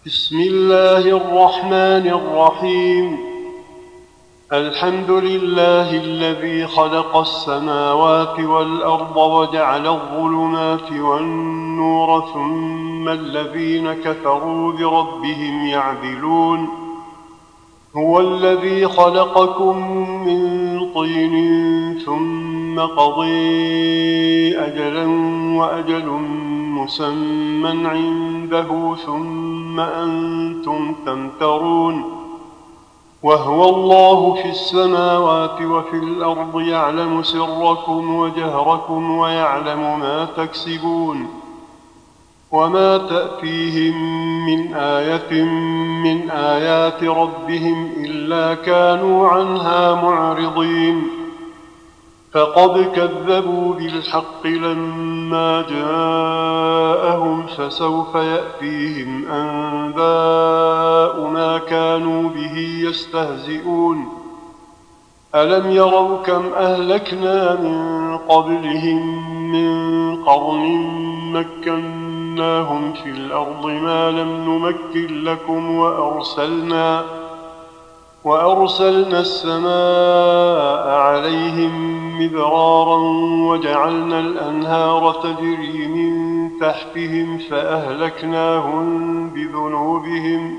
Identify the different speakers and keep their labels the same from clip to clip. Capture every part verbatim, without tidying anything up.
Speaker 1: بسم الله الرحمن الرحيم. الحمد لله الذي خلق السماوات والأرض وجعل الظلمات والنور ثم الذين كفروا بربهم يعدلون. هو الذي خلقكم من طين ثم قضي أجلا وأجل مسمى عنده ثم أنتم تمترون. وهو الله في السماوات وفي الأرض يعلم سركم وجهركم ويعلم ما تكسبون. وما تأتيهم من آية من آيات ربهم إلا كانوا عنها معرضين. فقد كذبوا بالحق لما جاءهم فسوف يأتيهم أنباء ما كانوا به يستهزئون. ألم يروا كم أهلكنا من قبلهم من قرن مكناهم في الأرض ما لم نمكن لكم وأرسلنا وأرسلنا السماء عليهم مدرارا وجعلنا الأنهار تجري من تحتهم فأهلكناهم بذنوبهم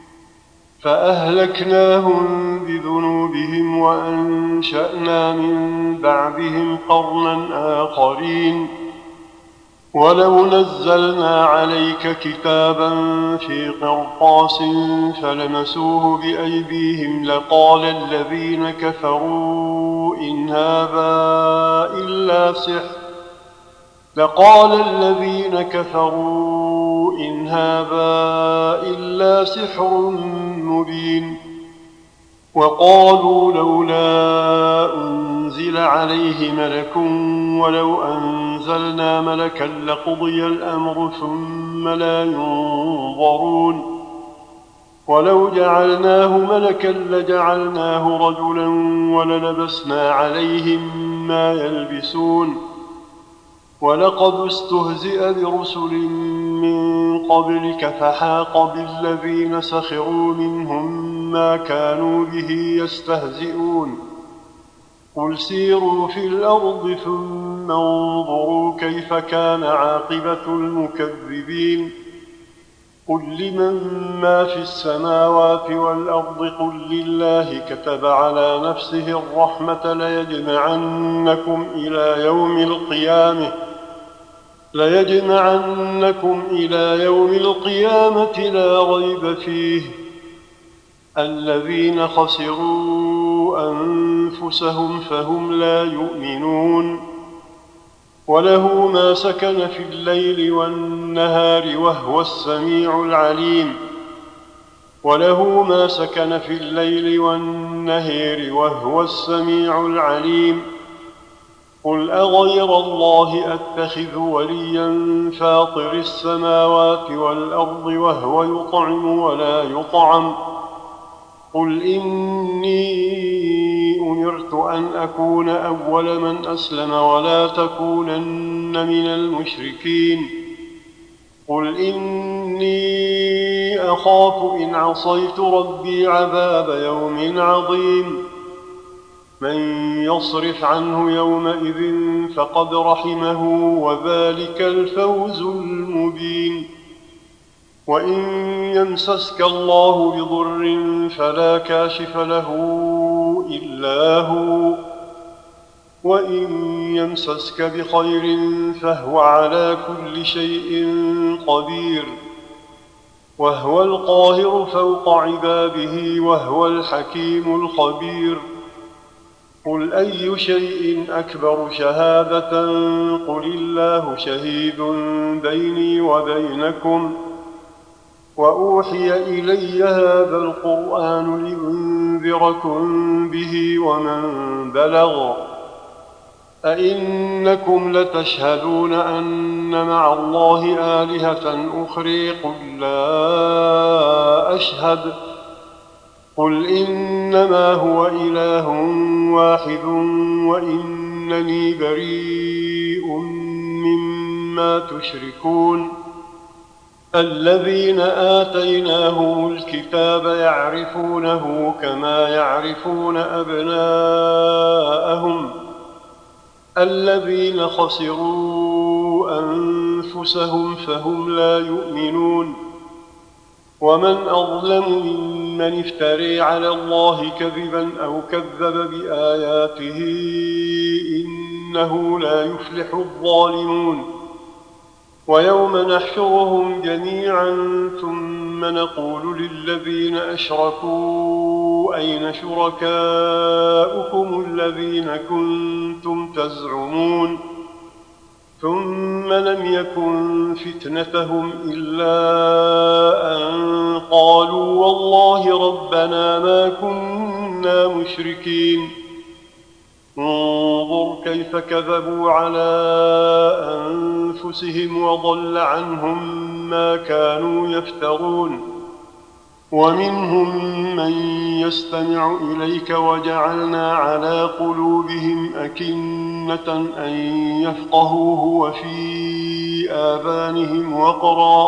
Speaker 1: فأهلكناهم بذنوبهم وأنشأنا من بعدهم قرنا آخرين. ولو نزلنا عليك كتابا في قرطاس فلمسوه بأيديهم لقال الذين كفروا إن هذا إلا سحر لقال الذين كفروا إن هذا إلا سحر مبين. وقالوا لولا أنزل عليه ملك ولو أنزلنا ملكا لقضي الأمر ثم لا ينظرون. ولو جعلناه ملكا لجعلناه رجلا وللبسنا عليهم ما يلبسون. ولقد استهزئ برسل من قبلك فحاق بالذين سخروا منهم ما كانوا به يستهزئون. قل سيروا في الأرض ثم انظروا كيف كان عاقبة المكذبين. قل لمن ما في السماوات والأرض قل لله كتب على نفسه الرحمة ليجمعنكم إلى يوم القيامة ليجمعنكم إلى يوم القيامة لا ريب فيه. الذين خسروا أنفسهم فهم لا يؤمنون. وله ما سكن في الليل والنهار وهو السميع العليم. وله ما سكن في الليل والنهار وهو السميع العليم. قل أغير الله أتخذ وليا فاطر السماوات والأرض وهو يطعم ولا يطعم. قل إني أمرت أن أكون أول من أسلم ولا تكونن من المشركين. قل إني أخاف إن عصيت ربي عذاب يوم عظيم. من يصرف عنه يومئذ فقد رحمه وذلك الفوز المبين. وإن يمسسك الله بضر فلا كاشف له إلا هو وإن يمسسك بخير فهو على كل شيء قدير. وهو القاهر فوق عباده وهو الحكيم الخبير. قل أي شيء أكبر شهادة قل الله شهيد بيني وبينكم. وأوحي إلي هذا القرآن لأنذركم به ومن بلغ. أئنكم لتشهدون أن مع الله آلهة أخرى قل لا أشهد. قل إنما هو إله واحد وإنني بريء مما تشركون. الذين آتيناهم الكتاب يعرفونه كما يعرفون أبناءهم الذين خسروا أنفسهم فهم لا يؤمنون ومن أظلم ممن افتري على الله كذبا أو كذب بآياته إنه لا يفلح الظالمون ويوم نحشرهم جميعا ثم نقول للذين أشركوا أين شركاؤكم الذين كنتم تزعمون ثم لم يكن فتنتهم إلا أن قالوا والله ربنا ما كنا مشركين انظر كيف كذبوا على أنفسهم وضل عنهم ما كانوا يفترون ومنهم من يستمع إليك وجعلنا على قلوبهم أكنة أن يفقهوه وفي آذانهم وقرا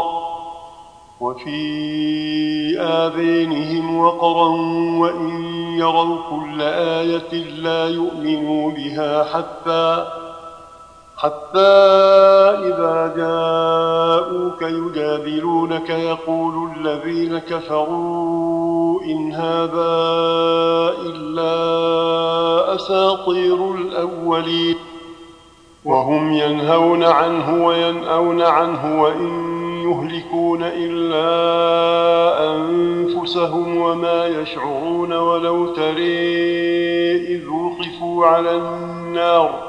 Speaker 1: وفي آذانهم وقرا وإن يروا كل آية لا يؤمنوا بها حتى حتى إذا جاءوك يجادلونك يقول الذين كفروا إن هذا إلا أساطير الأولين وهم ينهون عنه وينأون عنه وإن يهلكون إلا أنفسهم وما يشعرون ولو ترى إذ وقفوا على النار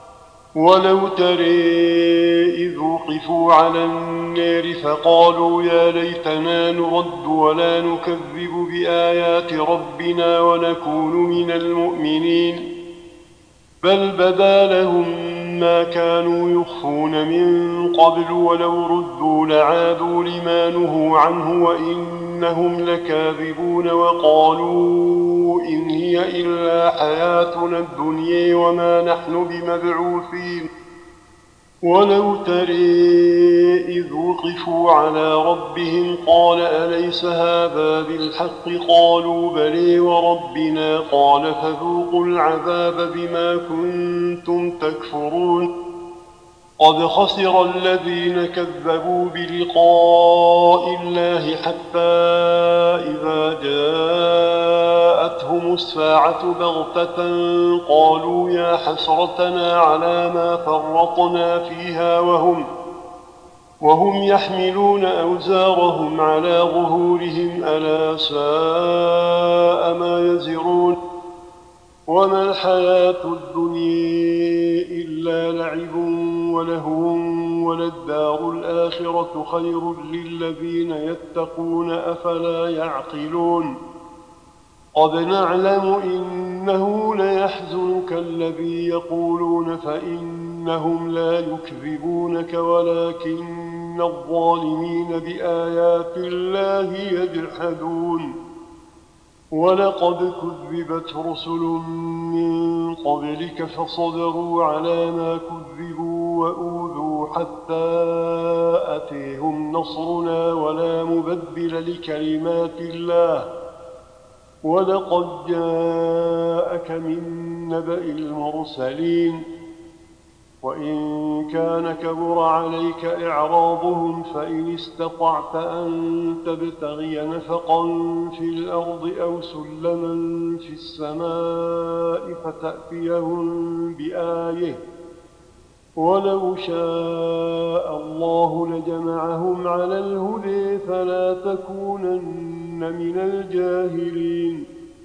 Speaker 1: ولو ترى إذ وقفوا على النار فقالوا يا ليتنا نرد ولا نكذب بآيات ربنا ونكون من المؤمنين بل بدا لهم ما كانوا يخفون من قبل ولو ردوا لعادوا لما نهوا عنه وإنهم لكاذبون وقالوا إن هي إلا حياتنا الدنيا وما نحن بمبعوثين ولو ترى إذ وقفوا على ربهم قال أليس هذا بالحق قالوا بلي وربنا قال فذوقوا العذاب بما كنتم تكفرون قد خسر الذين كذبوا بلقاء الله حتى إذا جاءتهم الساعة بغتة قالوا يا حسرتنا على ما فرطنا فيها وهم وهم يحملون أوزارهم على ظهورهم ألا ساء ما يزرون وما الحياة الدنيا إلا لعب ولهو وللدار الآخرة خير للذين يتقون أفلا يعقلون قد نعلم إنه ليحزنك الذي يقولون فإنهم لا يكذبونك ولكن الظالمين بآيات الله يجحدون ولقد كذبت رسل من قبلك فصبروا على ما كذبوا وأوذوا حتى أتيهم نصرنا ولا مبدل لكلمات الله ولقد جاءك من نبأ المرسلين وإن كان كبر عليك إعراضهم فإن استطعت أن تبتغي نفقا في الأرض أو سلما في السماء فتأتيهم بآية ولو شاء الله لجمعهم على الهدى فلا تكونن من الجاهلين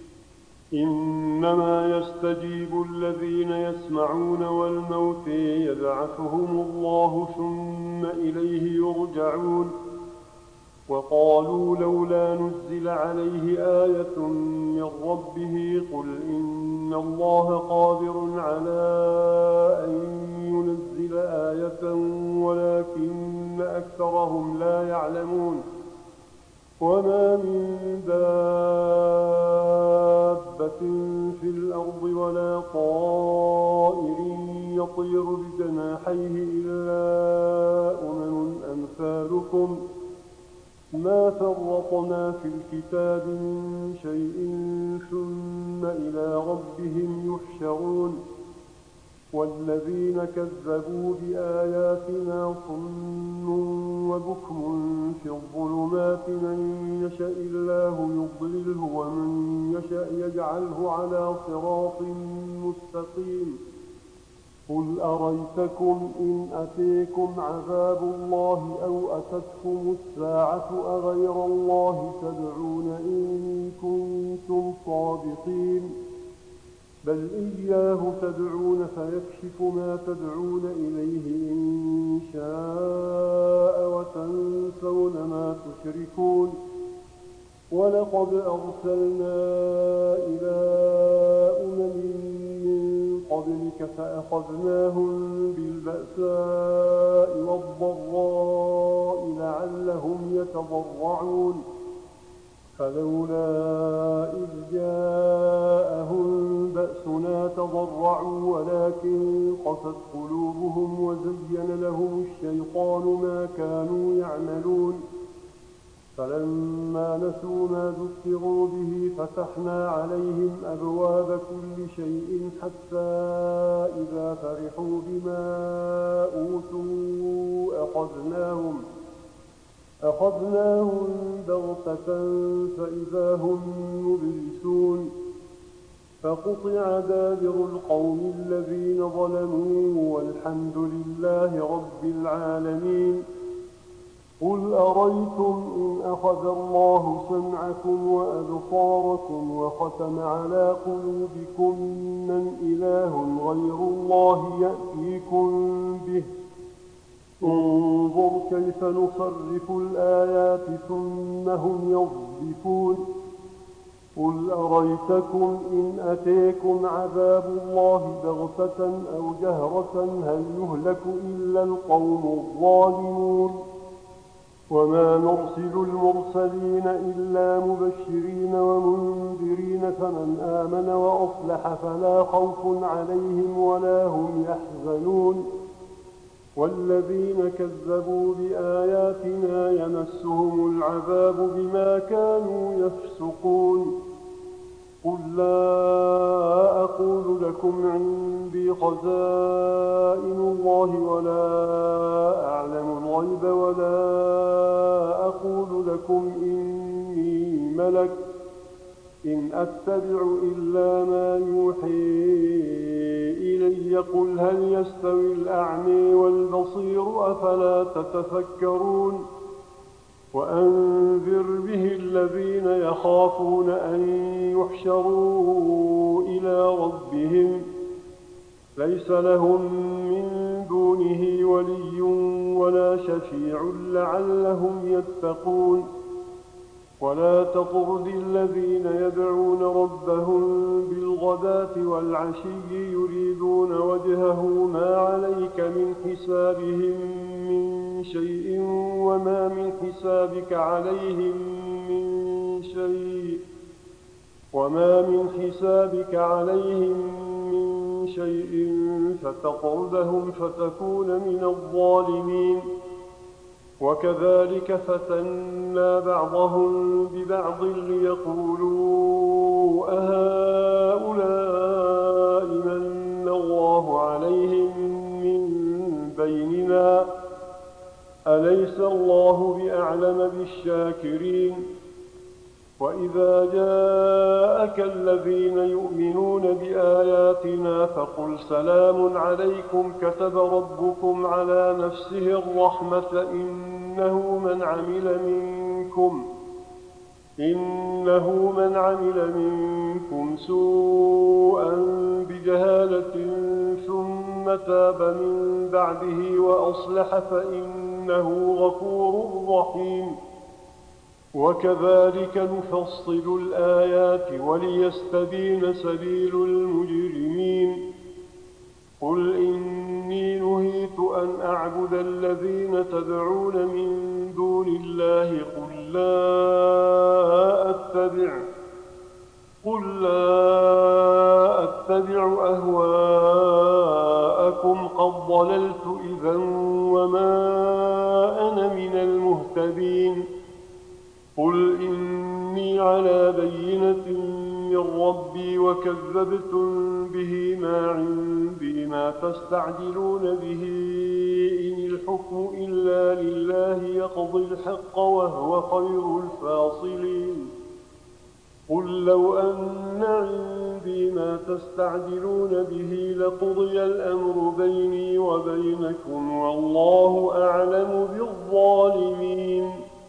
Speaker 1: إنما يستجيب الذين يسمعون والموتى يبعثهم الله ثم إليه يرجعون وقالوا لولا نزل عليه آية من ربه قل إن الله قادر على أن ينزل آية ولكن أكثرهم لا يعلمون وما من دابة في الأرض ولا طائر يطير بجناحيه إلا أمم أمثالكم ما فرطنا في الكتاب من شيء ثم إلى ربهم يحشرون والذين كذبوا بآياتنا صم وبكم في الظلمات من يشاء الله يضلله ومن يشاء يجعله على صراط مستقيم قل أريتكم إن أتيكم عذاب الله أو أتتكم الساعة أغير الله تدعون إن كنتم صادقين بل إياه تدعون فيكشف ما تدعون إليه إن شاء وتنسون ما تشركون ولقد أرسلنا إلى أمم من قبلك فأخذناهم بالبأساء والضراء لعلهم يتضرعون فلولا إذ جاءهم بأسنا تضرعوا ولكن قست قلوبهم وزين لهم الشيطان ما كانوا يعملون فلما نسوا ما ذكروا به فتحنا عليهم أبواب كل شيء حتى إذا فرحوا بما أوتوا أخذناهم أخذناهم بغتة فإذا هم مبلسون فقطع دابر القوم الذين ظلموا والحمد لله رب العالمين قل أريتم إن أخذ الله سمعكم وأبصاركم وختم على قلوبكم من إله غير الله يأتيكم به انظر كيف نصرف الآيات ثم هم يصدفون قل أريتكم إن أتيكم عذاب الله بغتة أو جهرة هل يهلك إلا القوم الظالمون وما نرسل المرسلين إلا مبشرين ومنذرين فمن آمن وأصلح فلا خوف عليهم ولا هم يحزنون والذين كذبوا بآياتنا يمسهم العذاب بما كانوا يفسقون قل لا أقول لكم عندي خزائن الله ولا أعلم الغيب ولا أقول لكم إني ملك إن أتبع إلا ما يوحي إلي قل هل يستوي الأعمى والبصير أفلا تتفكرون وأنذر به الذين يخافون أن يحشروا إلى ربهم ليس لهم من دونه ولي ولا شفيع لعلهم يتقون ولا تطرد الذين يدعون ربهم بالغداة والعشي يريدون وجهه ما عليك من حسابهم من شيء وما من حسابك عليهم من شيء وما من حسابك عليهم من شيء فتطردهم فتكون من الظالمين وكذلك فتنا بعضهم ببعض ليقولوا أهؤلاء من الله عليهم من بيننا أليس الله بأعلم بالشاكرين وإذا جاءك الذين يؤمنون بآياتنا فقل سلام عليكم كتب ربكم على نفسه الرحمة إنه من عمل منكم إنه من عمل منكم سوءا بجهالة ثم تاب من بعده وأصلح فإنه غفور رحيم وكذلك نفصل الآيات وليستبين سبيل المجرمين قل إني نهيت أن أعبد الذين تدعون من دون الله قل لا أتبع قل لا أتبع أهواءكم قد ضللت إذا وما أنا من المهتدين إني على بينة من ربي وكذبتم به ما عندي ما تستعجلون به إن الحكم إلا لله يقضي الحق وهو خير الفاصلين قل لو أن عندي ما تستعجلون به لقضي الأمر بيني وبينكم والله أعلم بالظالمين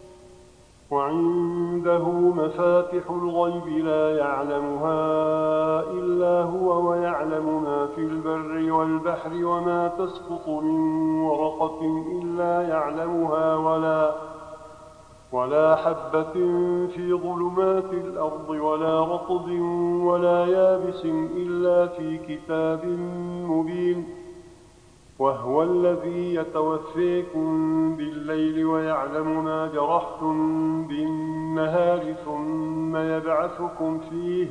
Speaker 1: وعنده مفاتح الغيب لا يعلمها إلا هو ويعلم ما في البر والبحر وما تسقط من ورقة إلا يعلمها ولا ولا حبة في ظلمات الأرض ولا رطب ولا يابس إلا في كتاب مبين وهو الذي يتوفيكم بالليل ويعلم ما جرحتم بالنهار ثم يبعثكم فيه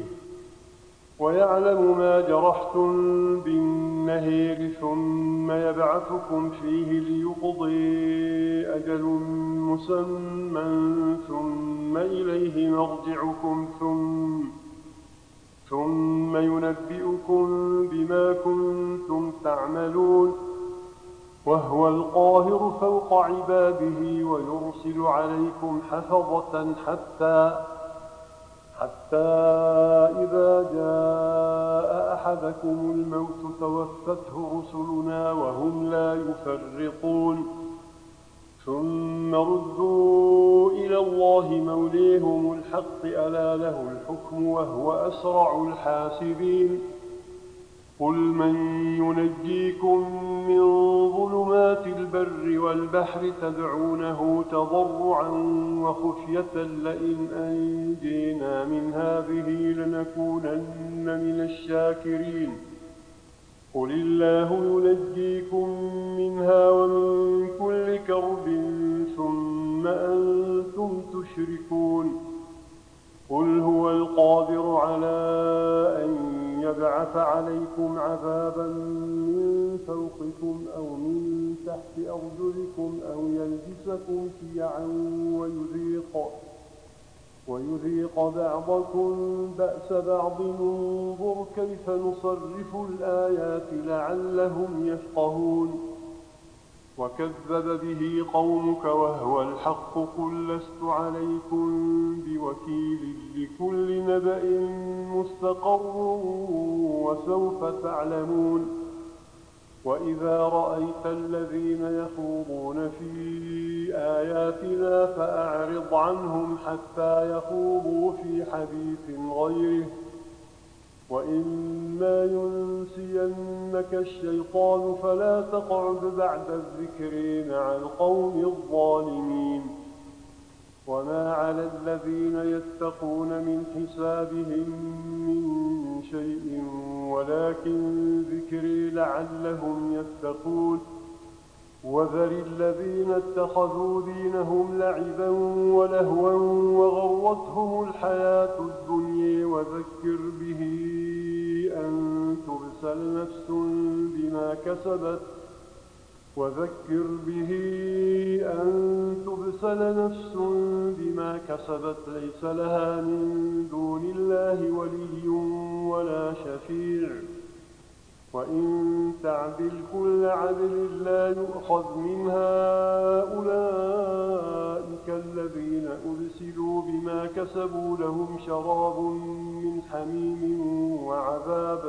Speaker 1: ويعلم ما جرحتم بالنهار ثم يبعثكم فيه ليقضي أجل مسمى ثم إليه مرجعكم ثم ثم ينبئكم بما كنتم تعملون وهو القاهر فوق عباده ويرسل عليكم حفظة حتى حتى إذا جاء أحدكم الموت توفته رسلنا وهم لا يفرطون ثم ردوا إلى الله موليهم الحق ألا له الحكم وهو أسرع الحاسبين قل من ينجيكم من ظلمات البر والبحر تدعونه تضرعا وخفية لئن أنجينا من هذه لنكونن من الشاكرين قل الله ينجيكم منها ومن كل كرب ثم أنتم تشركون قل هو القادر على أن يبعث عليكم عذابا من فوقكم أو من تحت أرجلكم أو يلبسكم شيعا ويذيق ويذيق بعضكم بأس بعض انظر كيف نصرف الآيات لعلهم يفقهون وكذب به قومك وهو الحق قل لست عليكم بوكيل لكل نبأ مستقر وسوف تعلمون وإذا رأيت الذين يخوضون في آياتنا فأعرض عنهم حتى يخوضوا في حديث غيره وإما ينسينك الشيطان فلا تقعد بعد الذكر مع القوم الظالمين وما على الذين يتقون من حسابهم من شيء ولكن ذكري لعلهم يتقون وذر الذين اتخذوا دينهم لعبا ولهوا وغرتهم الحياة الدنيا وذكر به أن تبسل نفس بما كسبت وذكر به أن تبسل نفس بما كسبت ليس لها من دون الله ولي ولا شفيع وإن تعدل كل عدل لا يؤخذ منها أولئك الذين أرسلوا بما كسبوا لهم شراب من حميم وعذاب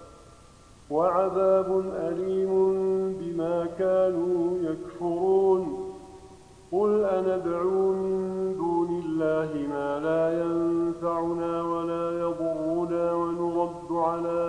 Speaker 1: وعذاب أليم بما كانوا يكفرون قل أندعو من دون الله ما لا ينفعنا ولا يضرنا ونرد على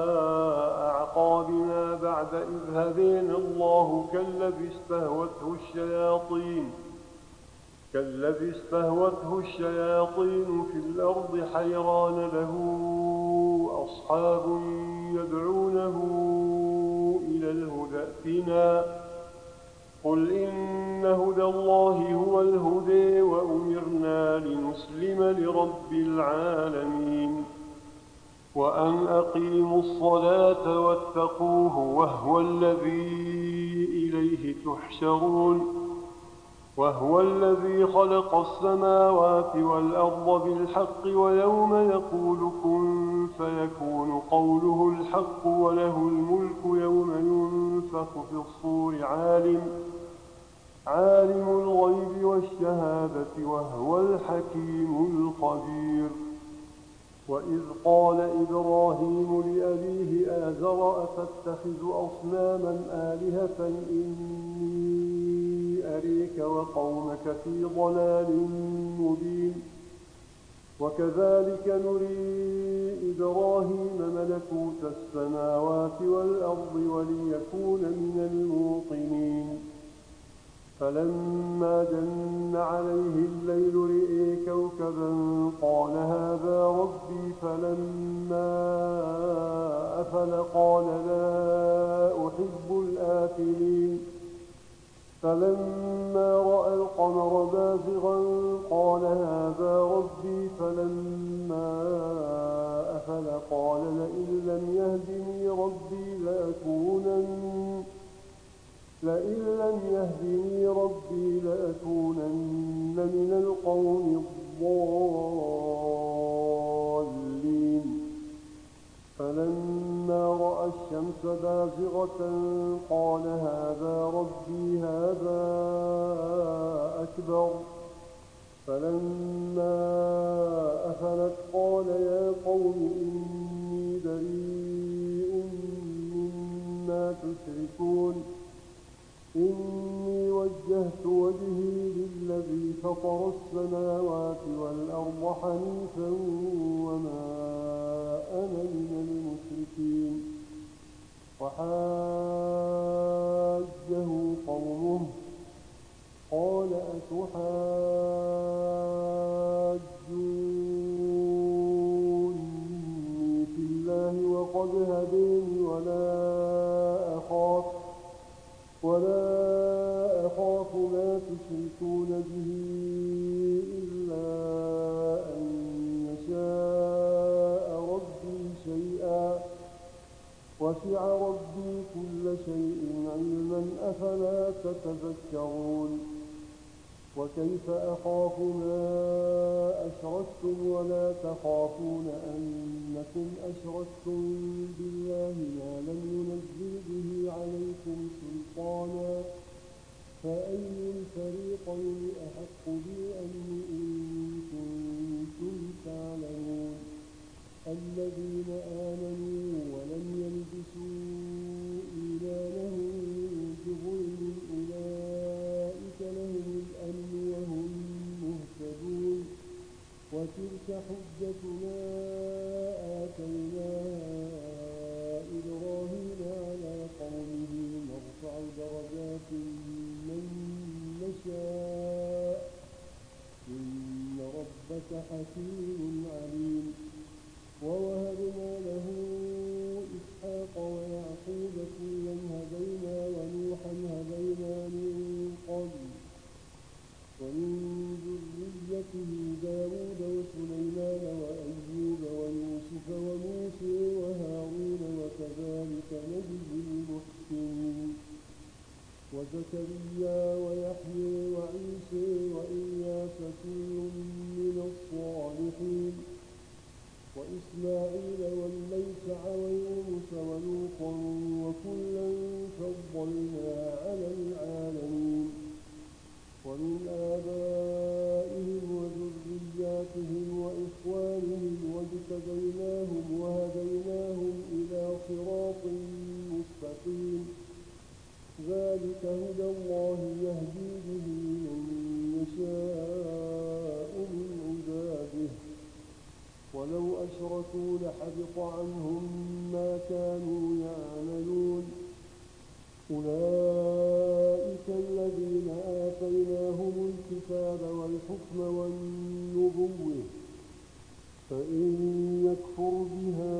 Speaker 1: أعقابنا بعد إذ هدينا الله كالذي استهوته الشياطين كالذي استهوته الشياطين في الأرض حيران له أصحاب يدعونه إلى الهدى ائتنا قل إن هدى الله هو الهدى وأمرنا لنسلم لرب العالمين وأن أقيموا الصلاة واتقوه وهو الذي إليه تحشرون وهو الذي خلق السماوات والأرض بالحق ويوم يقول كن فيكون قوله الحق وله الملك يوم ينفخ في الصور عالم عالم الغيب والشهادة وهو الحكيم الخبير. وإذ قال إبراهيم لأبيه آزر أتتخذ أصناما آلهة إني أريك وقومك في ضلال مبين. وكذلك نري إبراهيم ملكوت السماوات والأرض وليكون من الموقنين. فلما جن عليه الليل رئي كوكبا قال هذا ربي فلما أفل قال لا أحب الآفلين. فلما رأى القمر بازغا قال هذا ربي فلما أفل قال لئن لم يهدني ربي لأكونن لئن لم يهدني ربي لأكونن من القوم الضالين. فلما رأى الشمس بازغة قال هذا ربي هذا أكبر. فلما أفلت قال يا قوم إني بريء مما تشركون إني وجهت وجهي للذي فطر السماوات والأرض حنيفا وما أنا من المشركين. وحاجه قومه قال أتحاجوني في الله وقد هديني ولا أخاف ولا أخاف ما تشركون به إلا أن يشاء ربي شيئا وسع ربي كل شيء علما أفلا تتذكرون. وكيف أخاف ما أشركتم ولا تخافون أنكم أشركتم بالله ما لم ينزل به عليكم سلطانا فأي الفريقين أحق بالأمن إن كنتم تعلمون. الذين آمنوا ولم يلبسوا إيمانهم بظلم أولئك لهم الأمن وهم مهتدون. وتلك حجتنا آتيناها إبراهيم على قومه نرفع درجات من نشاء إن ربك حكيم عليم. ووهبنا له إسحاق ويعقوب كلا هدينا ونوحا هدينا من قبل ومن ذريته داود وسليمان وأيوب ويوسف وموسى وهارون وكذلك نجزي المحسنين. وزكريا ويحيى وعيسى وإلياس كل من الصالحين وإسماعيل واليسع ويونس ولوطا وكلا فضلنا على العالمين. ومن آبائهم وذرياتهم وإخوانهم واجتبيناهم وهديناهم إلى صراط مستقيم. ذلك هدى الله يهدي به من يشاء من عباده ولو أشركوا لحبط عنهم ما كانوا يعملون. أولئك الذين آتيناهم الكتاب والحكم والنبوة فإن يكفر بها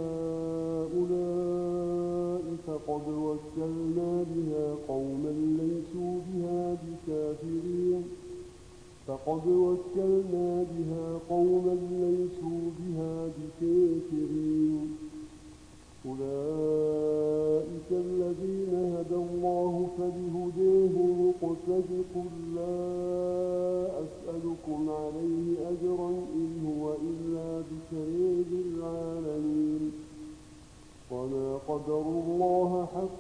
Speaker 1: هؤلاء فقد وكلنا بها قوما ليسوا بها بكافرين فقد وكلنا بها قوما ليسوا بها بكافرين. أولئك الذين هدى الله فبهداه مقتدي قل لا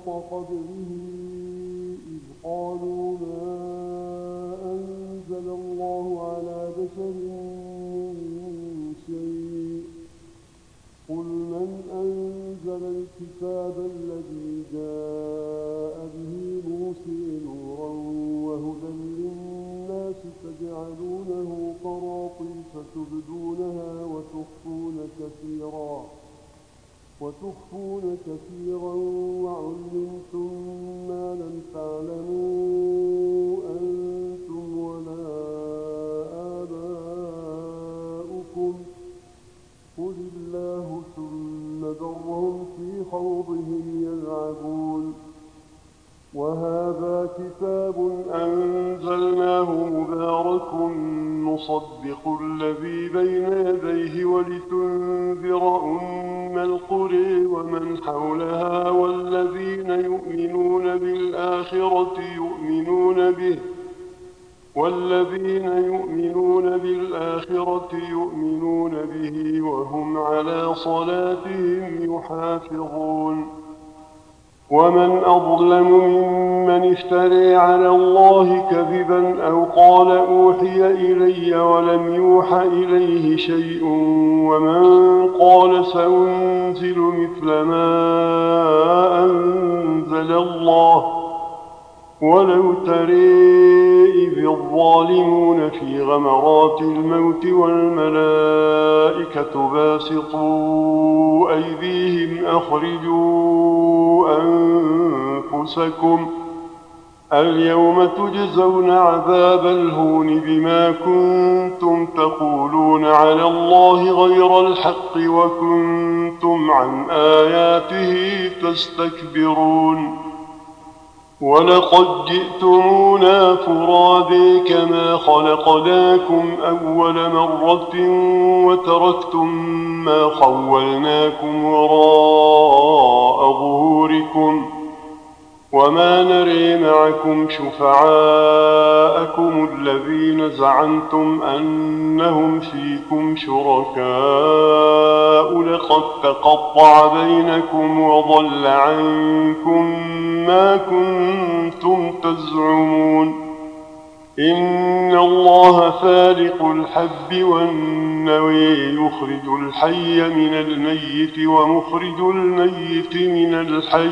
Speaker 1: حق قدره إذ قالوا ما أنزل الله على بشر من شيء قل من أنزل الكتاب الذي جاء به موسى نورا وهدى للناس تجعلونه قراطيس تبدونها وتخفون كثيرا وتخفون كثيرا وعلمتم ما لم تعلموا أنتم ولا آباؤكم قل الله ثم ذرهم في خوضهم يلعبون وهذا كتاب أنزلناه مبارك مصدق الذي بين يديه ولتنذر أم القرى ومن حولها والذين يؤمنون بالآخرة يؤمنون به والذين يؤمنون بالآخرة يؤمنون به وهم على صلاتهم يحافظون ومن أظلم ممن افترى على الله كذبا أو قال أوحي إلي ولم يوح إليه شيء ومن قال سأنزل مثل ما أنزل الله ولو ترى إذ الظالمون في غمرات الموت والملائكة باسطوا أيديهم أخرجوا أنفسكم اليوم تجزون عذاب الهون بما كنتم تقولون على الله غير الحق وكنتم عن آياته تستكبرون ولقد جئتمونا فرادى كما خلقناكم أول مرة وتركتم ما خولناكم وراء ظهوركم وما نري معكم شفعاءكم الذين زعمتم أنهم فيكم شركاء لقد تقطع بينكم وضل عنكم ما كنتم تزعمون إن الله فالق الحب والنوى يخرج الحي من الميت ومخرج الميت من الحي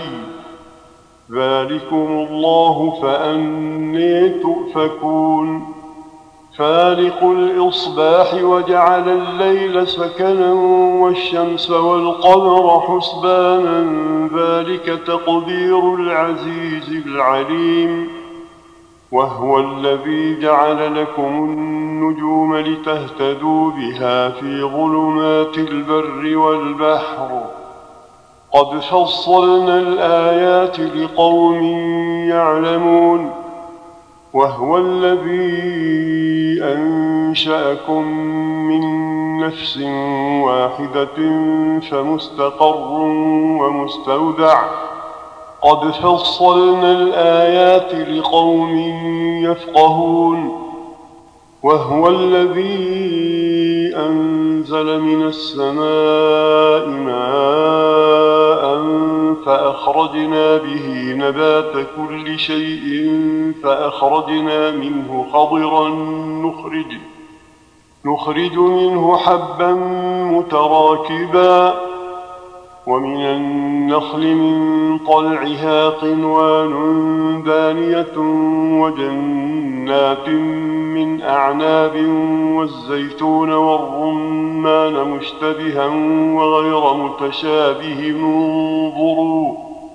Speaker 1: ذلكم الله فأني تؤفكون فالق الإصباح وجعل الليل سكنا والشمس والقمر حسبانا ذلك تقدير العزيز العليم وهو الذي جعل لكم النجوم لتهتدوا بها في ظلمات البر والبحر قد فصلنا الآيات لقوم يعلمون وهو الذي أنشأكم من نفس واحدة فمستقر ومستودع قد فصلنا الآيات لقوم يفقهون وهو الذي أنزل من السماء ماء فأخرجنا به نبات كل شيء فأخرجنا منه خضرا نخرج نخرج منه حبا متراكبا ومن النخل من طلعها قنوان دانية وجنات من أعناب والزيتون والرمان مشتبها وغير متشابه انظروا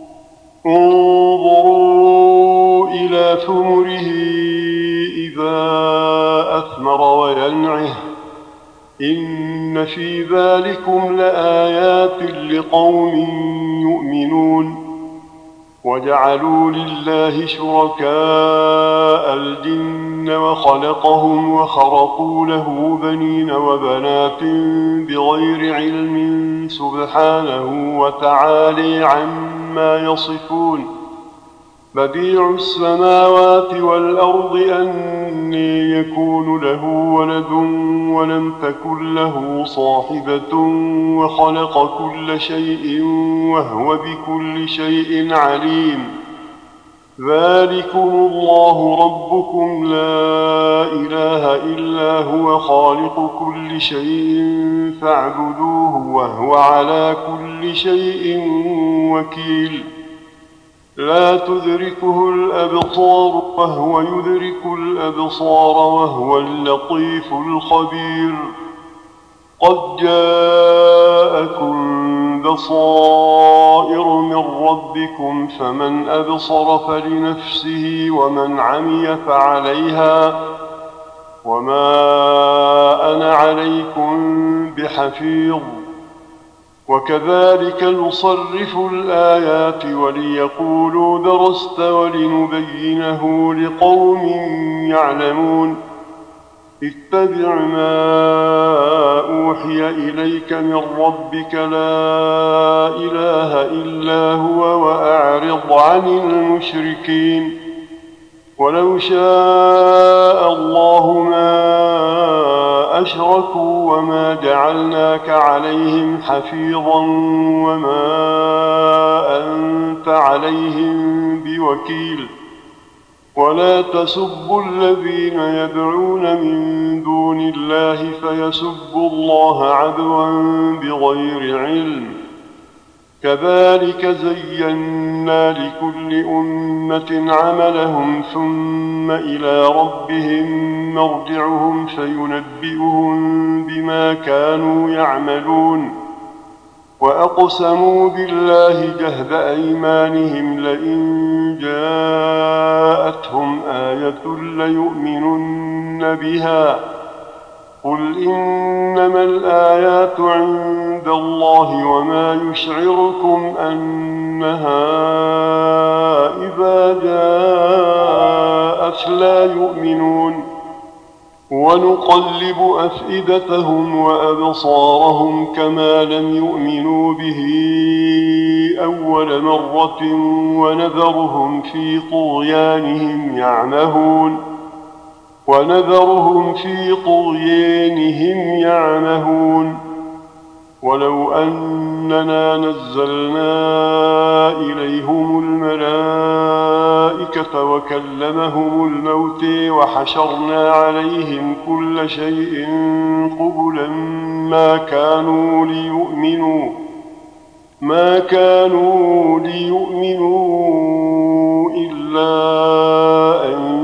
Speaker 1: انظروا إلى ثمره إذا أثمر وينعه إن في ذلكم لآيات لقوم يؤمنون وجعلوا لله شركاء الجن وخلقهم وخرقوا له بنين وبنات بغير علم سبحانه وتعالى عما يصفون بديع السماوات والأرض أني يكون له ولد ولم تكن له صاحبة وخلق كل شيء وهو بكل شيء عليم ذلكم الله ربكم لا إله إلا هو خالق كل شيء فاعبدوه وهو على كل شيء وكيل لا تدركه الأبصار وهو يدرك الأبصار وهو اللطيف الخبير قد جاءكم بصائر من ربكم فمن أبصر فلنفسه ومن عمي فعليها وما أنا عليكم بحفيظ وكذلك نصرف الآيات وليقولوا درست ولنبينه لقوم يعلمون اتبع ما أوحي إليك من ربك لا إله إلا هو وأعرض عن المشركين ولو شاء الله ما أشركوا وما جعلناك عليهم حفيظا وما أنت عليهم بوكيل ولا تسبوا الذين يدعون من دون الله فيسبوا الله عدوا بغير علم كذلك زينا لكل أمة عملهم ثم إلى ربهم مرجعهم فينبئهم بما كانوا يعملون وأقسموا بالله جهد أيمانهم لئن جاءتهم آية ليؤمنن بها قل إنما الآيات عند الله وما يشعركم أنها إذا جاءت لا يؤمنون ونقلب أفئدتهم وأبصارهم كما لم يؤمنوا به أول مرة ونذرهم في طغيانهم يعمهون ونذرهم في طغيانهم يعمهون ولو أننا نزلنا إليهم الملائكة وكلمهم الموت وحشرنا عليهم كل شيء قبلا ما كانوا ليؤمنوا ما كانوا ليؤمنوا إلا أن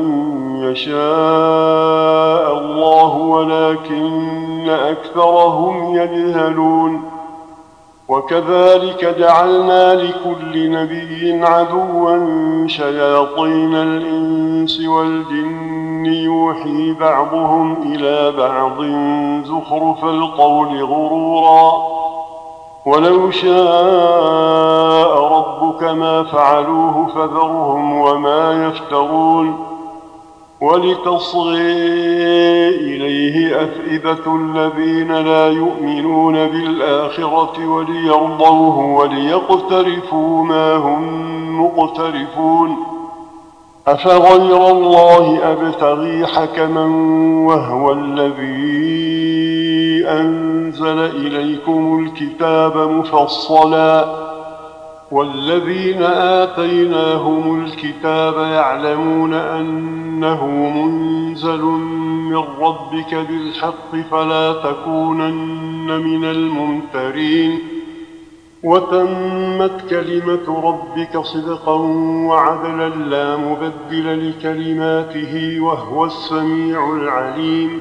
Speaker 1: يشاء الله ولكن أكثرهم يجهلون وكذلك جعلنا لكل نبي عدوا شياطين الإنس والجن يوحي بعضهم إلى بعض زخرف القول غرورا ولو شاء ربك ما فعلوه فذرهم وما يفترون ولتصغي إليه أفئدة الذين لا يؤمنون بالآخرة وليرضوه وليقترفوا ما هم مقترفون أفغير الله أبتغي حكما وهو الذي أنزل إليكم الكتاب مفصلا والذين آتيناهم الكتاب يعلمون أنه منزل من ربك بالحق فلا تكونن من الممترين وتمت كلمة ربك صدقا وعدلا لا مبدل لكلماته وهو السميع العليم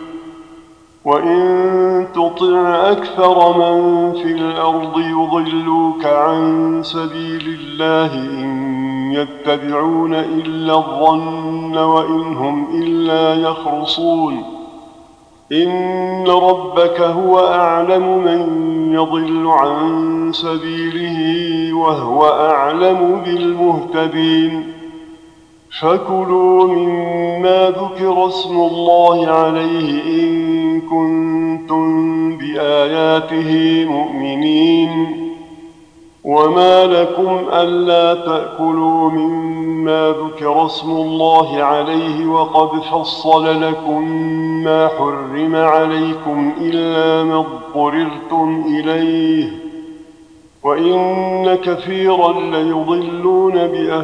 Speaker 1: وإن تطع أكثر من في الأرض يضلوك عن سبيل الله إن يتبعون إلا الظن وإن هم إلا يخرصون إن ربك هو أعلم من يضل عن سبيله وهو أعلم بالمهتدين فكلوا مما ذكر اسم الله عليه إن كنتم بآياته مؤمنين وما لكم ألا تأكلوا مما ذكر اسم الله عليه وقد فصل لكم ما حرم عليكم إلا ما اضطررتم إليه وإن كثيرا ليضلون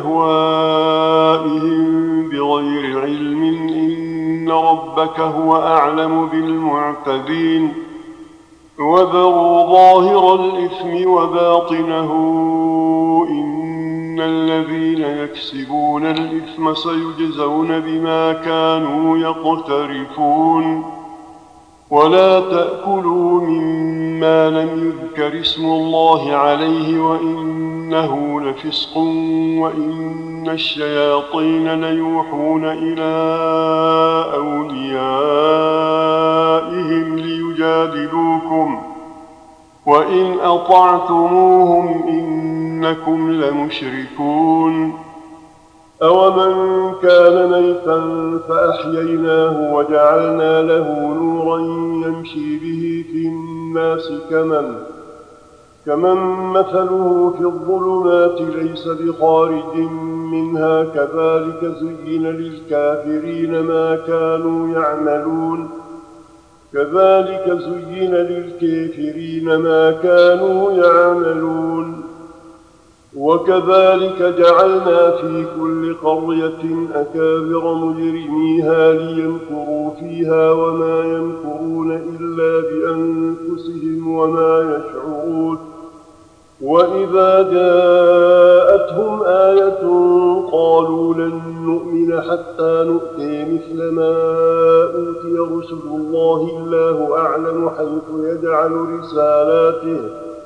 Speaker 1: بأهوائهم بغير علم إن ربك هو أعلم بالمعتدين وذروا ظاهر الإثم وباطنه إن الذين يكسبون الإثم سيجزون بما كانوا يقترفون ولا تأكلوا مما لم يذكر اسم الله عليه وإنه لفسق وإن الشياطين ليوحون إلى أوليائهم ليجادلوكم وإن أطعتموهم إنكم لمشركون أومن كان ميتا فأحييناه وجعلنا له نورا يمشي به في الناس كمن كمن مثله في الظلمات ليس بخارج منها كذلك زين للكافرين ما كانوا يعملون كذلك زين للكافرين ما كانوا يعملون وكذلك جعلنا في كل قرية أكابر مجرميها ليمكروا فيها وما يمكرون إلا بأنفسهم وما يشعرون وإذا جاءتهم آية قالوا لن نؤمن حتى نؤتي مثل ما أوتي رسل الله الله أعلم حيث يجعل رسالاته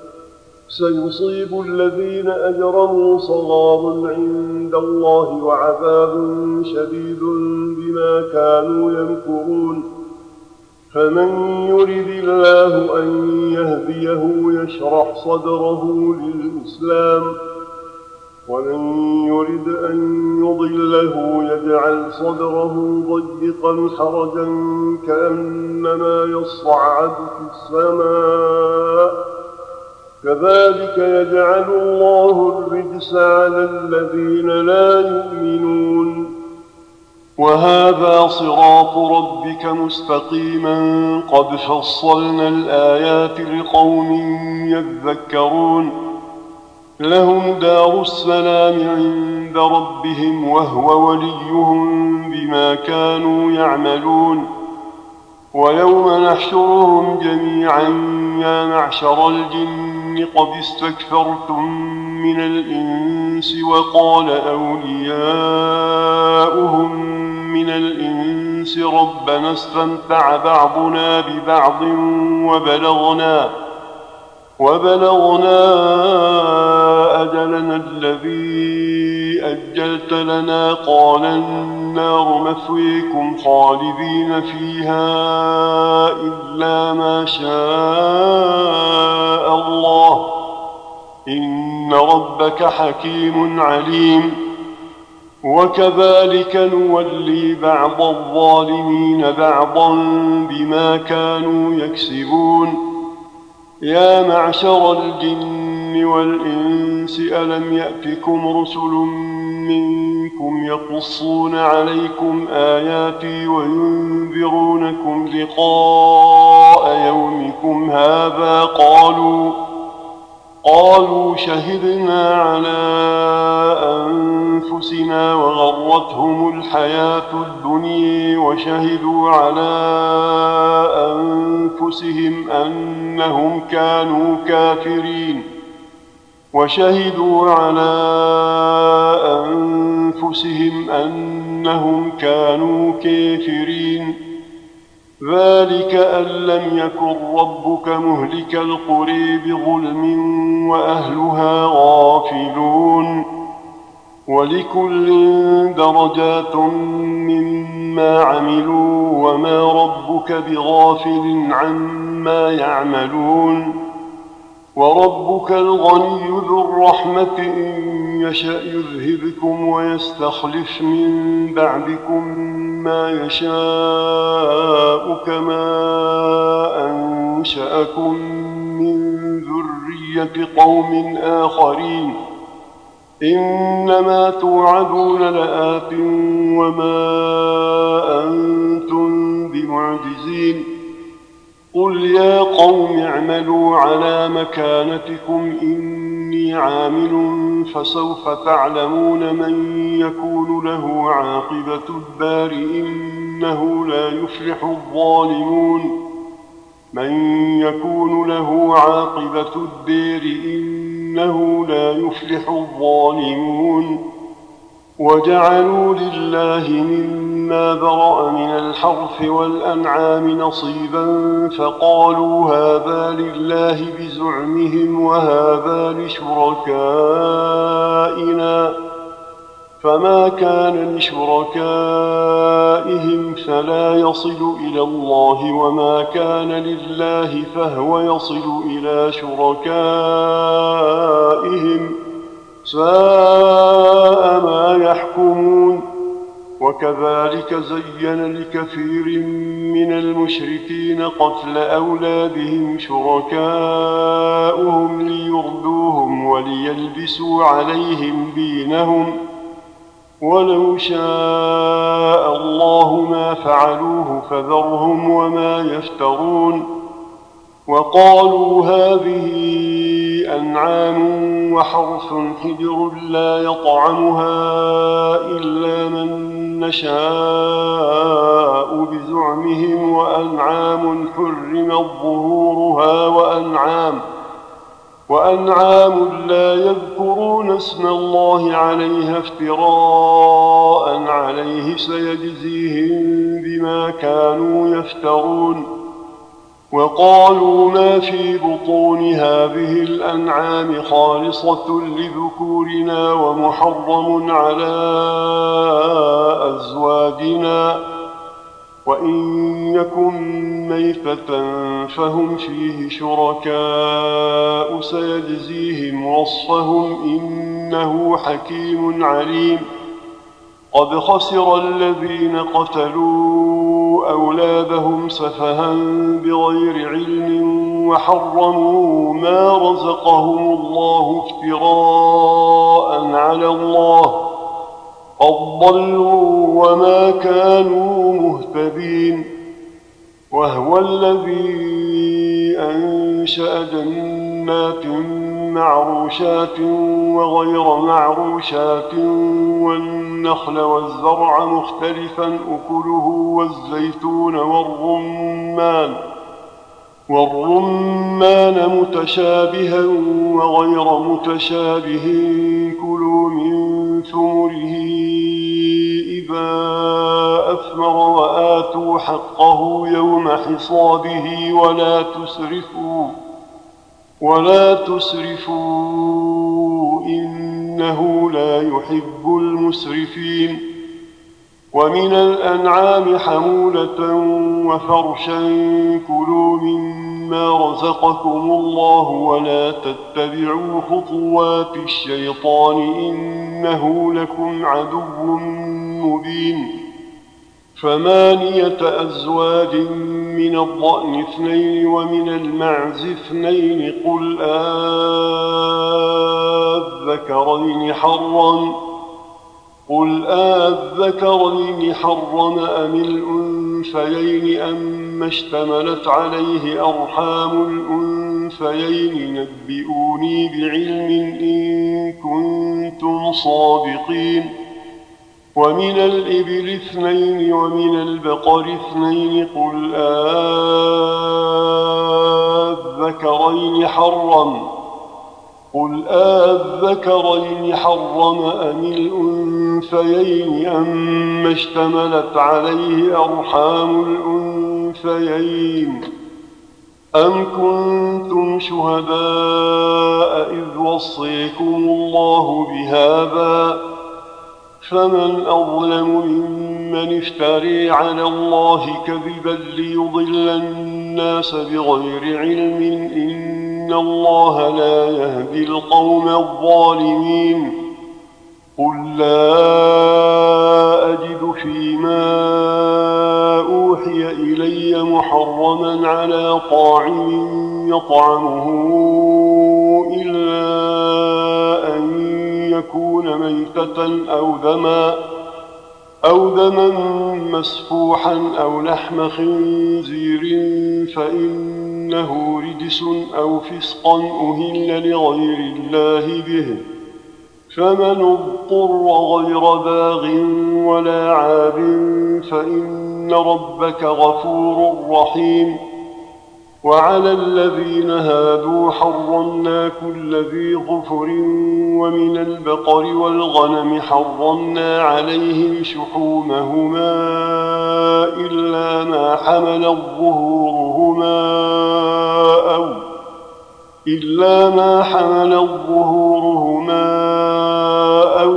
Speaker 1: سيصيب الذين أجرموا صغار عند الله وعذاب شديد بما كانوا يمكرون فمن يرد الله أن يهديه يشرح صدره للإسلام ومن يرد أن يضله يجعل صدره ضيقا حرجا كأنما يصعد في السماء كذلك يجعل الله الرجس على الذين لا يؤمنون وهذا صراط ربك مستقيما قد فصلنا الآيات لقوم يذكرون لهم دار السلام عند ربهم وهو وليهم بما كانوا يعملون ويوم نحشرهم جميعا يا معشر الجن قد استكثرتم من الإنس وقال أولياؤهم من الإنس ربنا استمتع بعضنا ببعض وبلغنا وبلغنا أجلنا الذي أجلت لنا قال النار مثويكم خالدين فيها إلا ما شاء الله إن ربك حكيم عليم وكذلك نولي بعض الظالمين بعضا بما كانوا يكسبون يا معشر الجن والإنس ألم يأتكم رسل منكم يقصون عليكم آياتي وينذرونكم لقاء يومكم هذا قالوا قالوا شهدنا على أنفسنا وغرتهم الحياة الدنيا وشهدوا على أنفسهم أنهم كانوا كافرين وشهدوا على أنفسهم أنهم كانوا كافرين ذلك أن لم يكن ربك مهلك القرى بظلم وأهلها غافلون ولكل درجات مما عملوا وما ربك بغافل عما يعملون وربك الغني ذو الرحمة إن يشأ يذهبكم ويستخلف من بعدكم ما يشاء كما أنشأكم من ذرية ذرية قوم آخرين إنما توعدون لآت وما أنتم بمعجزين قل يا قوم اعملوا على مكانتكم إني عامل فسوف تعلمون من يكون له عاقبة الدار إنه لا يفلح الظالمون من يكون له عاقبة الدار إنه لا يفلح الظالمون وجعلوا لله مما برأ من الحرث والأنعام نصيبا فقالوا هذا لله بزعمهم وهذا لشركائنا فما كان لشركائهم فلا يصل إلى الله وما كان لله فهو يصل إلى شركائهم ساء ما يحكمون وكذلك زين لكثير من المشركين قتل أولادهم شركاؤهم ليردوهم وليلبسوا عليهم دينهم ولو شاء الله ما فعلوه فذرهم وما يفترون وقالوا هذه أنعام وحرث حجر لا يطعمها إلا من نشاء بزعمهم وأنعام حرمت ظهورها وأنعام وأنعام لا يذكرون اسم الله عليها افتراء عليه سيجزيهم بما كانوا يفترون وقالوا ما في بطون هذه الأنعام خالصة لذكورنا ومحرم على أزواجنا وإن يكن ميتة فهم فيه شركاء سيجزيهم وصفهم إنه حكيم عليم قد خسر الذين قتلوا أولادهم سفها بغير علم وحرموا ما رزقهم الله افتراء على الله قد ضلوا وما كانوا مهتدين وهو الذي أنشأ جنات معروشات وغير معروشات والنخل والزرع مختلفا أكله والزيتون والرمان والرمان متشابها وغير متشابه كلوا من ثمره إذا أثمر وآتوا حقه يوم حصاده ولا تسرفوا ولا تسرفوا إنه لا يحب المسرفين ومن الأنعام حمولة وفرشا كلوا مما رزقكم الله ولا تتبعوا خطوات الشيطان إنه لكم عدو مبين ثمانية أزواج من الضأن اثنين ومن المعز اثنين قل آذكرين حرم قل آذكرين حرم أم الأنثيين أم اشتملت عليه أرحام الأنثيين نبئوني بعلم إن كنتم صادقين ومن الإبل اثنين ومن البقر اثنين قل آذكرين حرم قل آذكرين حرم أم الأنثيين أم اشتملت عليه أرحام الأنثيين أم كنتم شهداء إذ وصيكم الله بهذا فمن أظلم ممن افتري على الله كذبا ليضل الناس بغير علم إن الله لا يهدي القوم الظالمين قل لا أجد فيما أوحي إلي محرما على طاعم يطعمه ميتة أو دما أو دما مسفوحا أو لحم خنزير فإنه رجس أو فسقا أهل لغير الله به، فمن اضطر غير باغ ولا عاد فإن ربك غفور رحيم. وعلى الذين هادوا حرمنا كل ذي ظفر، ومن البقر والغنم حرمنا عليهم شحومهما إلا ما حملت ظهورهما أو إلا ما حملت ظهورهما أو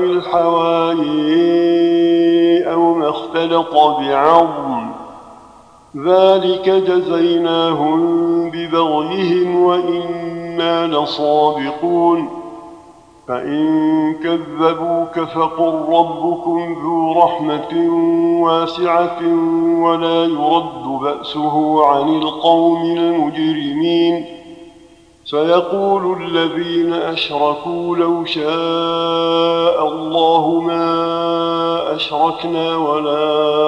Speaker 1: الحوايا أو ما اختلط بعظم، ذلك جزيناهم ببغيهم وإنا لصادقون. فإن كذبوك فقل ربكم ذو رحمة واسعة ولا يرد بأسه عن القوم المجرمين. سيقول الذين أشركوا لو شاء الله ما أشركنا ولا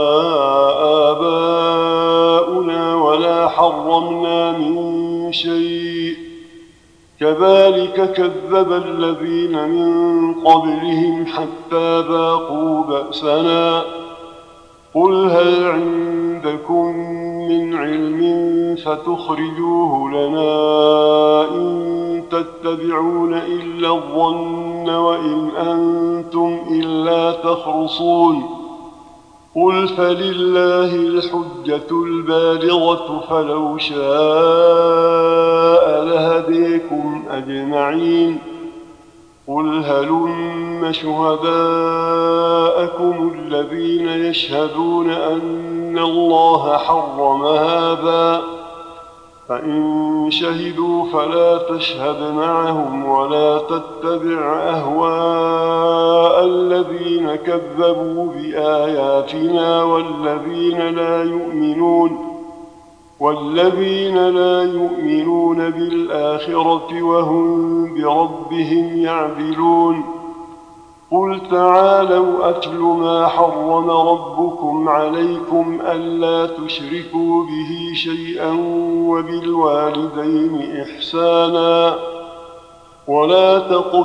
Speaker 1: آباؤنا ولا حرمنا من شيء، كذلك كذب الذين من قبلهم حتى ذاقوا بأسنا. قل هل عندكم من علم فتخرجوه لنا؟ إن تتبعون إلا الظن وإن أنتم إلا تخرصون. قل فلله الحجة البالغة فلو شاء لهديكم أجمعين. قل هلم شهداءكم الذين يشهدون أن الله حرم هذا، فإن شهدوا فلا تشهد معهم ولا تتبع أهواء الذين كذبوا بآياتنا والذين لا يؤمنون والذين لا يؤمنون بالآخرة وهم بربهم يعدلون. قل تعالوا أتل ما حرم ربكم عليكم ألا تشركوا به شيئا وبالوالدين إحسانا ولا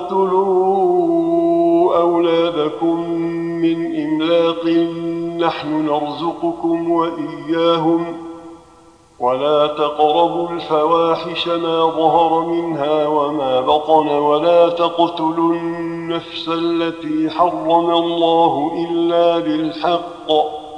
Speaker 1: تقتلوا أولادكم من إملاق نحن نرزقكم وإياهم ولا تقربوا الفواحش ما ظهر منها وما بطن ولا تقتلوا النفس التي حرم الله إلا بالحق،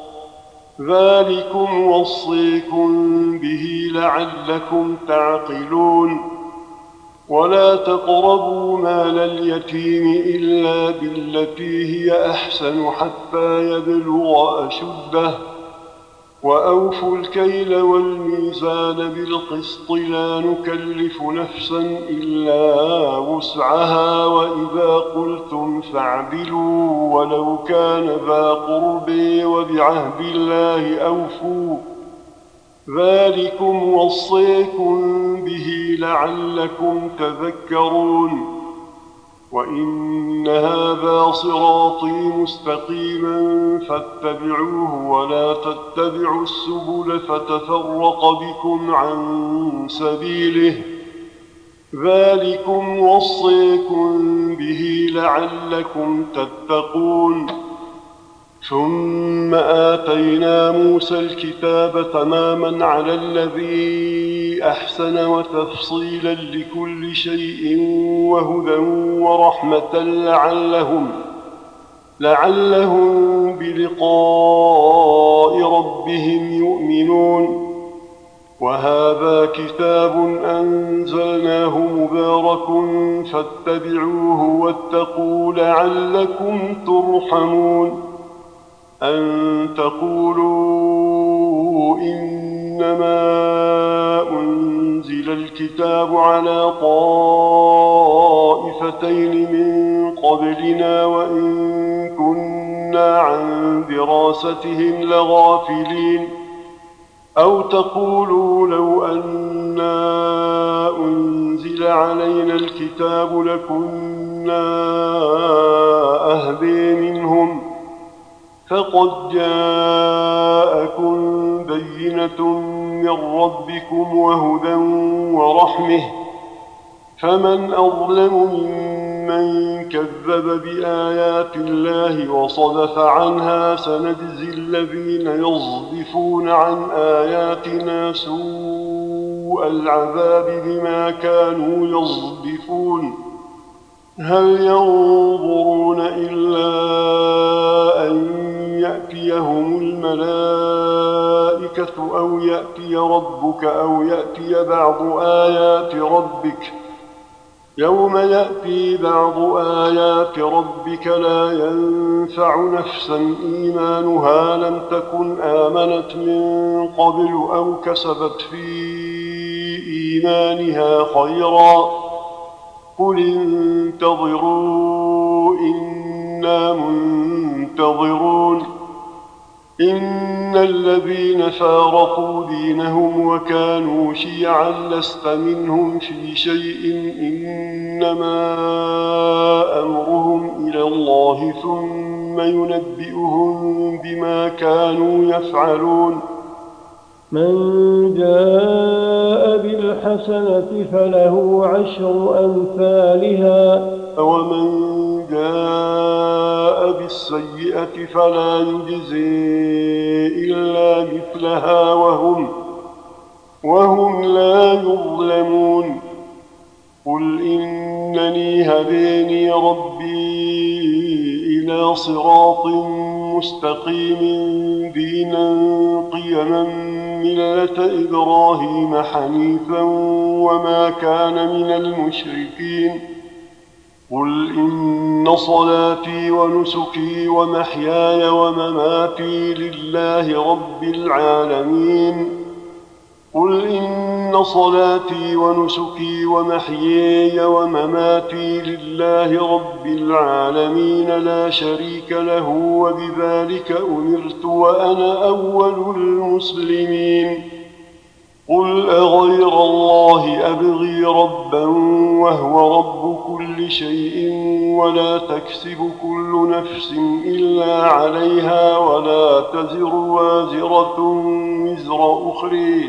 Speaker 1: ذلكم وصيكم به لعلكم تعقلون. ولا تقربوا مال اليتيم إلا بالتي هي أحسن حتى يبلغ أشده، وأوفوا الكيل والميزان بالقسط لا نكلف نفسا إلا وسعها، وإذا قلتم فاعدلوا ولو كان ذا قرب وبعهد الله أوفوا، ذلكم وصيكم به لعلكم تذكرون. وإن هذا صراطي مستقيما فاتبعوه ولا تتبعوا السبل فتفرق بكم عن سبيله، ذلكم وصيكم به لعلكم تتقون. ثم آتينا موسى الكتاب تماما على الذي أحسن وتفصيلا لكل شيء وهدى ورحمة لعلهم, لعلهم بلقاء ربهم يؤمنون. وهذا كتاب أنزلناه مبارك فاتبعوه واتقوا لعلكم ترحمون. أن تقولوا إنما أنزل الكتاب على طائفتين من قبلنا وإن كنا عن دراستهم لغافلين، أو تقولوا لو أنا أنزل علينا الكتاب لكنا أهدي منهم فقد جاءكم بينة من ربكم وهدى ورحمة فمن أظلم ممن كذب بآيات الله وصدف عنها سنجزي الذين يصدفون عن آياتنا سوء العذاب بما كانوا يصدفون هل ينظرون إلا أن يأتيهم الملائكة أو يأتي ربك أو يأتي بعض آيات ربك يوم يأتي بعض آيات ربك لا ينفع نفسا إيمانها لم تكن آمنت من قبل أو كسبت في إيمانها خيرا قل انتظروا إنا منتظرون إن الذين فارقوا دينهم وكانوا شيعا لست منهم في شيء إنما أمرهم إلى الله ثم ينبئهم بما كانوا يفعلون
Speaker 2: من جاء بالحسنة فله عشر أمثالها
Speaker 1: ومن جاء بالسيئة فلا يجزي إلا مثلها وهم, وهم لا يظلمون قل إنني هديني ربي إلى صراط مستقيم دينا قيما ملة إبراهيم حنيفا وما كان من المشركين قل إن صلاتي ونسكي ومحياي ومماتي لله رب العالمين قل إن صلاتي ونسكي ومحياي ومماتي لله رب العالمين لا شريك له وبذلك أمرت وأنا أول المسلمين قل أغير الله أبغي ربا وهو رب كل شيء ولا تكسب كل نفس إلا عليها ولا تزر وازرة وزر أخرى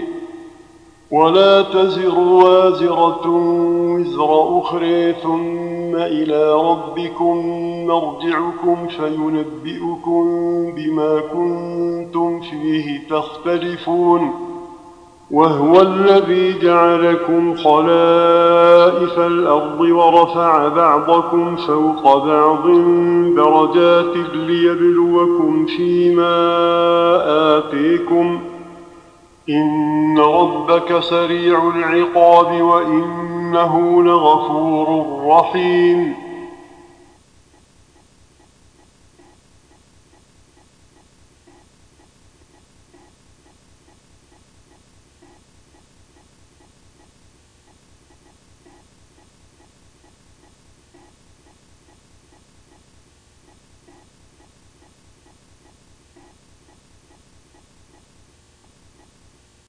Speaker 1: ولا تزر وازرة وزر أخرى ثم إلى ربكم مرجعكم فينبئكم بما كنتم فيه تختلفون وهو الذي جعلكم خلائف الأرض ورفع بعضكم فوق بعض درجات ليبلوكم فيما آتيكم إن ربك سريع العقاب وإنه لغفور رحيم